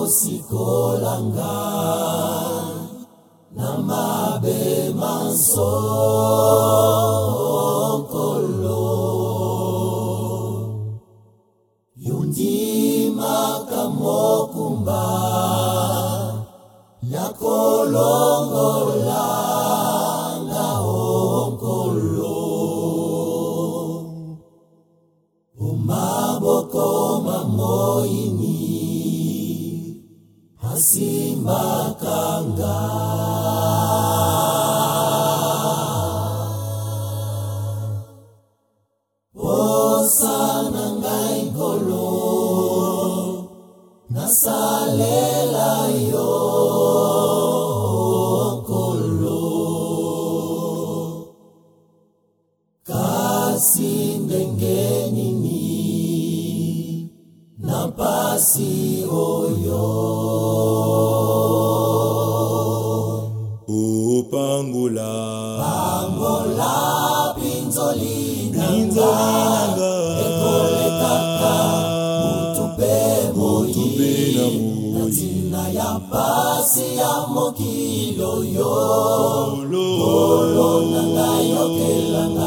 sikolanga na mabe manso kolo yundi makamokumba ya kolongola na onkolo umaboko mamoini hasimba kanga osana ngai nkolo nasalela yo nkolo kasi ndenge nini napasi oyo Pangola pinzolina ekole kaka mutupe natina ya pasi ya mokilo yo kolo nanga yokelanga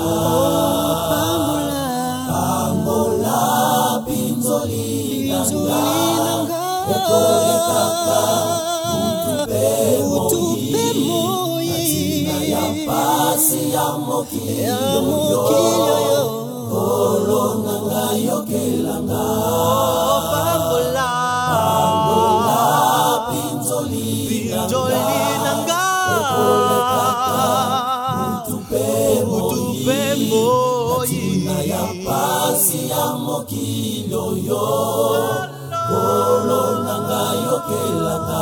Pangola pinzolina ekole kaka mutupe ya pasi ya mokilo yo kolo nanga yokelanga Pangola pinzolina ekole kaka mutupe natina ya pasi ya mokilo yo kolo nanga yokelanga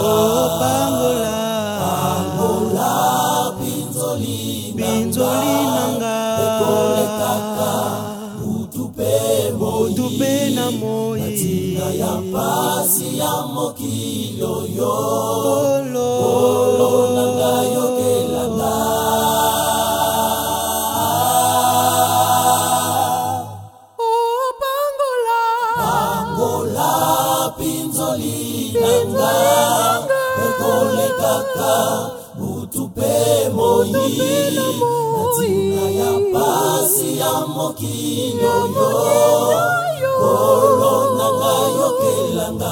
Pangola pinzolinanga ekole kaka utupe na moi natina ya pasi ya mokilo yo kolo nanga yokelanga Pangola pinzolinanga ekole kaka utupe moi natina ya pasi ya mokilo yo kolo nanga yokelanga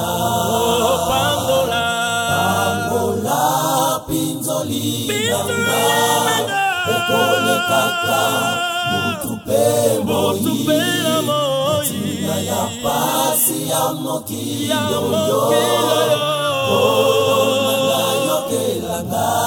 Pangola pinzolinanga ekole kaka utupe moi natina ya pasi ya mokilo yo kolo nanga yokelanga